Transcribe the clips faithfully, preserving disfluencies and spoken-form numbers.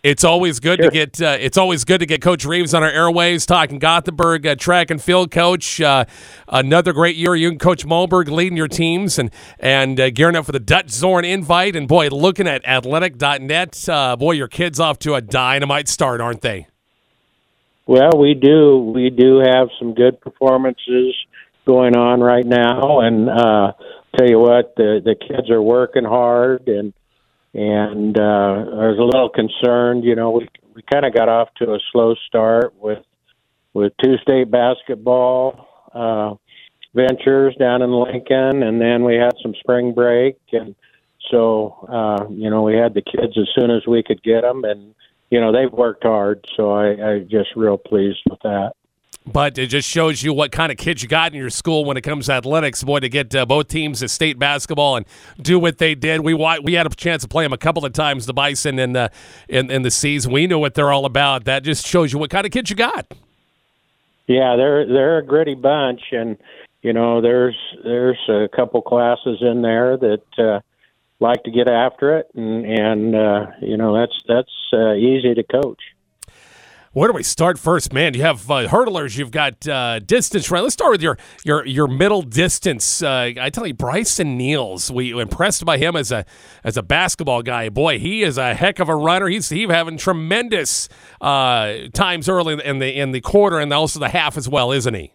It's always good Sure. to get. Uh, it's always good to get Coach Reeves on our airwaves talking Gothenburg uh, track and field coach. Uh, another great year, you and Coach Malberg leading your teams and and uh, gearing up for the Dutch Zorn invite. And boy, looking at athletic dot net, uh, boy, your kids off to a dynamite start, aren't they? Well, we do. We do have some good performances going on right now, and uh, tell you what, the the kids are working hard, and and uh, I was a little concerned. You know, we we kind of got off to a slow start with with two state basketball uh, ventures down in Lincoln, and then we had some spring break, and so uh, you know, we had the kids as soon as we could get them, and you know, they've worked hard, so I, I'm just real pleased with that. But it just shows you what kind of kids you got in your school when it comes to athletics. Boy, to get uh, both teams at state basketball and do what they did. We we had a chance to play them a couple of times, the Bison, in the, in, in the season. We know what they're all about. That just shows you what kind of kids you got. Yeah, they're they're a gritty bunch, and you know, there's there's a couple classes in there that uh, like to get after it, and and uh, you know, that's that's uh, easy to coach. Where do we start first, man? You have uh, hurdlers, you've got uh, distance run. Let's start with your your your middle distance. Uh, I tell you, Bryson Niels. We were impressed by him as a as a basketball guy. Boy, he is a heck of a runner. He's he's having tremendous uh, times early in the in the quarter and also the half as well, isn't he?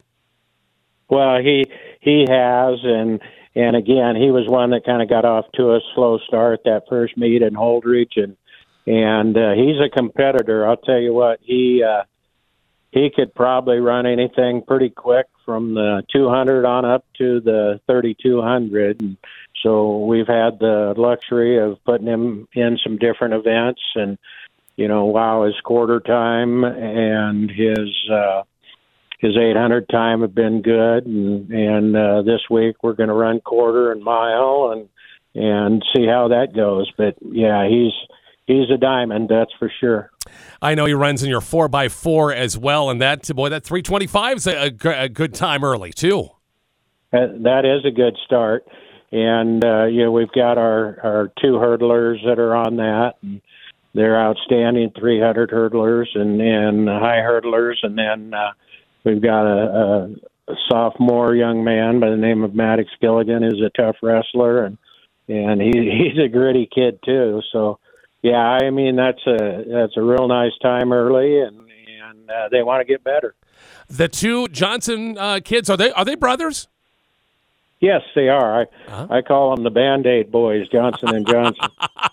Well, he he has, and and again, he was one that kind of got off to a slow start that first meet in Holdridge, and. And uh, he's a competitor. I'll tell you what, he uh, he could probably run anything pretty quick from the two hundred on up to the thirty-two hundred. And so we've had the luxury of putting him in some different events. And, you know, wow, his quarter time and his uh, his eight hundred time have been good. And, and uh, this week we're going to run quarter and mile and, and see how that goes. But, yeah, he's – He's a diamond, that's for sure. I know he runs in your four by four as well, and that, boy, that three twenty-five is a, a, a good time early, too. That, that is a good start. And, uh, you know, we've got our, our two hurdlers that are on that. And they're outstanding three hundred hurdlers and, and high hurdlers. And then uh, we've got a, a sophomore young man by the name of Maddox Gilligan, who's a tough wrestler. And, and he, he's a gritty kid, too. So, yeah, I mean, that's a that's a real nice time early, and and uh, they want to get better. The two Johnson uh, kids, are they are they brothers? Yes, they are. I huh? I call them the Band-Aid boys, Johnson and Johnson.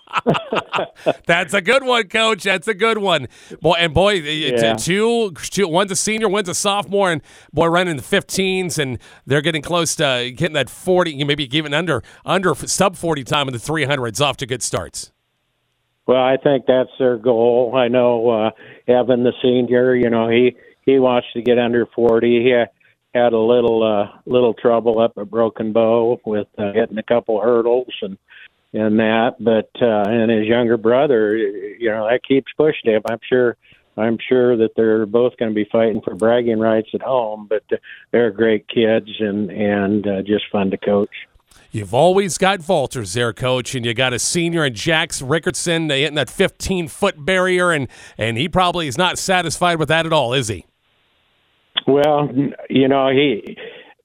That's a good one, Coach. That's a good one. Boy, and boy, yeah. two, two, one's a senior, one's a sophomore, and boy, running in the fifteens, and they're getting close to getting that forty, maybe even under under sub forty time in the three hundreds. Off to good starts. Well, I think that's their goal. I know uh, Evan, the senior, you know, he, he wants to get under forty. He had a little uh, little trouble up at Broken Bow with uh, hitting a couple hurdles and and that. But uh, and his younger brother, you know, that keeps pushing him. I'm sure. I'm sure that they're both going to be fighting for bragging rights at home. But uh, they're great kids and and uh, just fun to coach. You've always got vaulters there, Coach, and you got a senior in Jax Rickardson hitting that fifteen-foot barrier, and, and he probably is not satisfied with that at all, is he? Well, you know, he,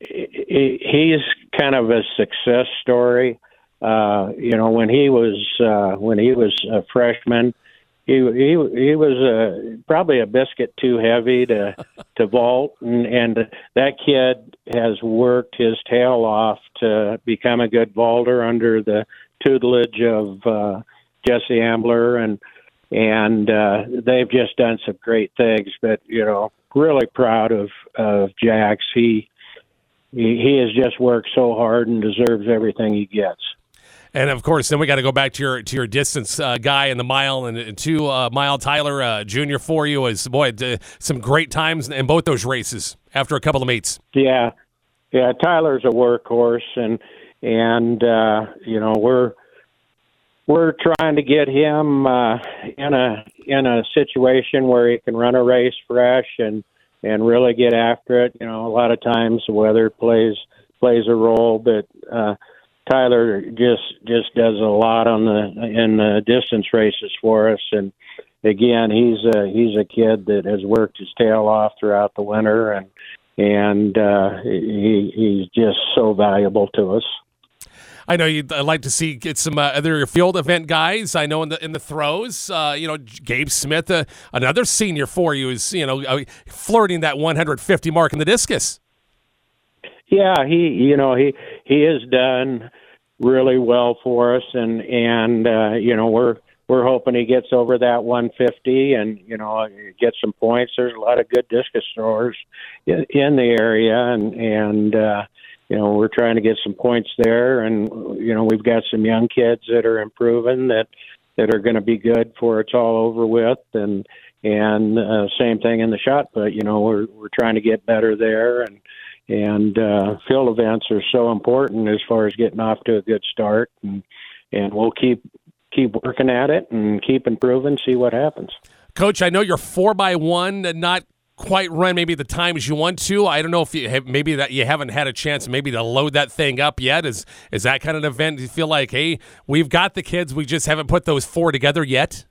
he he's kind of a success story. Uh, you know, when he was uh, when he was a freshman, he he he was uh, probably a biscuit too heavy to to vault, and, and that kid has worked his tail off to become a good vaulter under the tutelage of uh, Jesse Ambler, and and uh, they've just done some great things. But you know, really proud of of Jax. He he, he has just worked so hard and deserves everything he gets. And of course, then we got to go back to your to your distance uh, guy in the mile and, and two uh, mile Tyler uh, Junior for you. As boy, uh, some great times in both those races after a couple of meets. Yeah, yeah. Tyler's a workhorse, and and uh, you know we're we're trying to get him uh, in a in a situation where he can run a race fresh and and really get after it. You know, a lot of times the weather plays plays a role, but. Uh, Tyler just just does a lot on the in the distance races for us, and again, he's a he's a kid that has worked his tail off throughout the winter, and and uh, he he's just so valuable to us. I know you'd like to see get some uh, other field event guys. I know in the in the throws, uh, you know, Gabe Smith, uh, another senior for you, is you know uh, flirting that one hundred fifty mark in the discus. Yeah, he you know he he has done really well for us, and and uh, you know we're we're hoping he gets over that one fifty and you know get some points. There's a lot of good discus throwers in, in the area, and and. Uh, You know, we're trying to get some points there, and you know, we've got some young kids that are improving that that are going to be good for it's all over with, and and uh, same thing in the shot put. You know, we're we're trying to get better there, and and uh, field events are so important as far as getting off to a good start, and and we'll keep keep working at it and keep improving, see what happens. Coach, I know you're four by one, not quite run maybe the times you want to. I don't know if you have, maybe that you haven't had a chance maybe to load that thing up yet. Is is that kind of an event? Do you feel like, hey, we've got the kids, we just haven't put those four together yet?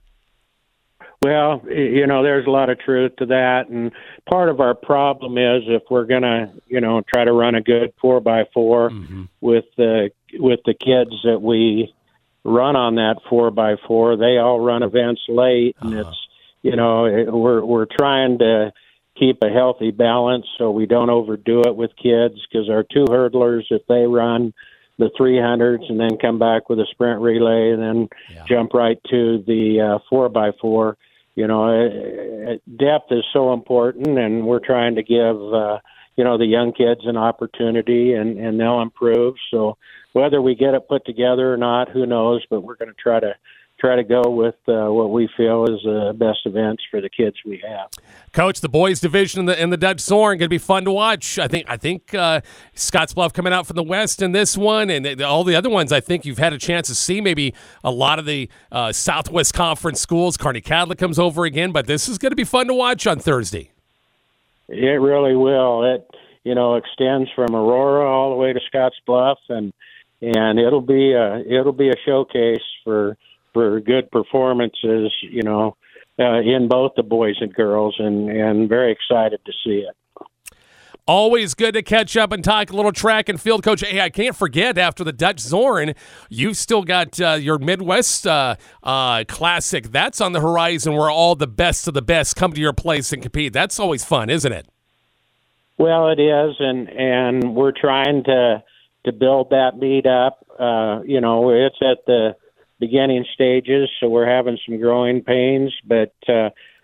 Well, you know, there's a lot of truth to that, and part of our problem is if we're gonna, you know, try to run a good four by four mm-hmm. with the with the kids that we run on that four by four, they all run events late, and uh-huh. it's, you know, it, we're we're trying to keep a healthy balance so we don't overdo it with kids, because our two hurdlers, if they run the three hundreds and then come back with a sprint relay and then yeah. jump right to the uh, four by four, you know, uh, depth is so important, and we're trying to give, uh, you know, the young kids an opportunity, and, and they'll improve. So whether we get it put together or not, who knows, but we're going to try to try to go with uh, what we feel is the best events for the kids we have. Coach, the boys division in the in the Dutch Zorn going to be fun to watch. I think I think uh, Scottsbluff coming out from the west in this one, and the, all the other ones I think you've had a chance to see. Maybe a lot of the uh, Southwest Conference schools. Kearney Catholic comes over again, but this is going to be fun to watch on Thursday. It really will. It you know extends from Aurora all the way to Scottsbluff, and and it'll be a it'll be a showcase for. for good performances, you know, uh, in both the boys and girls, and, and very excited to see it. Always good to catch up and talk a little track and field, Coach. Hey, I can't forget, after the Dutch Zorn, you've still got uh, your Midwest uh, uh, Classic. That's on the horizon, where all the best of the best come to your place and compete. That's always fun, isn't it? Well, it is, and, and we're trying to to build that meet up. Uh, you know, it's at the beginning stages, so we're having some growing pains, but uh,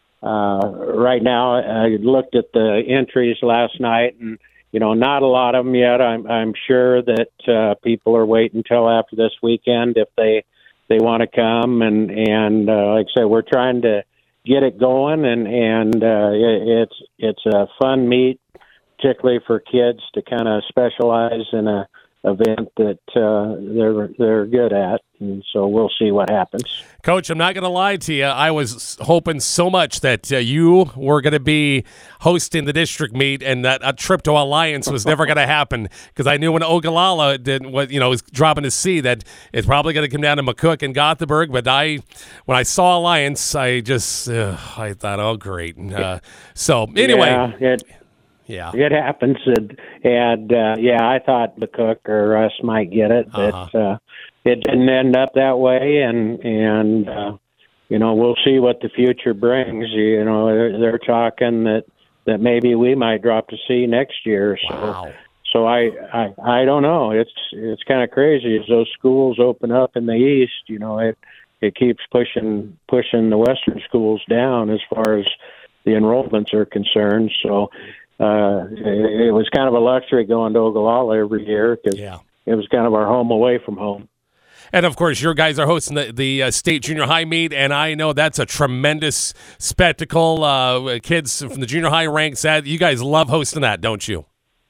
uh, right now I looked at the entries last night, and you know, not a lot of them yet. I'm I'm sure that uh, people are waiting until after this weekend if they they want to come, and and uh, like I said, we're trying to get it going, and and uh, it, it's it's a fun meet, particularly for kids to kind of specialize in a event that uh, they're they're good at, and so we'll see what happens. Coach, I'm not going to lie to you. I was hoping so much that uh, you were going to be hosting the district meet, and that a trip to Alliance was never going to happen, because I knew when Ogallala did what you know was dropping to sea that it's probably going to come down to McCook and Gothenburg. But I, when I saw Alliance, I just uh, I thought, oh great. Uh, so anyway. Yeah, it- Yeah, it happens, and, and uh, yeah, I thought McCook or us might get it, but uh-huh. uh, it didn't end up that way, and and uh, you know, we'll see what the future brings. You know, they're, they're talking that, that maybe we might drop to C next year. So, wow. so I, I I don't know. It's it's kind of crazy as those schools open up in the East. You know, it it keeps pushing pushing the Western schools down as far as the enrollments are concerned. So. Uh, it, it was kind of a luxury going to Ogallala every year, because yeah. it was kind of our home away from home. And, of course, your guys are hosting the, the uh, state junior high meet, and I know that's a tremendous spectacle. Uh, kids from the junior high ranks, that you guys love hosting that, don't you?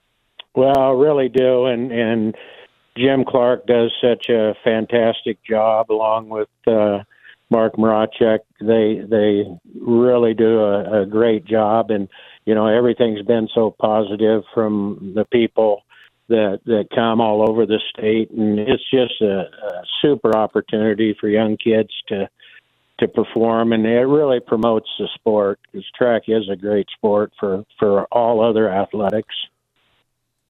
Well, I really do, and, and Jim Clark does such a fantastic job, along with uh, Mark Moracek. They, they really do a, a great job, and you know, everything's been so positive from the people that that come all over the state, and it's just a, a super opportunity for young kids to to perform, and it really promotes the sport because track is a great sport for, for all other athletics.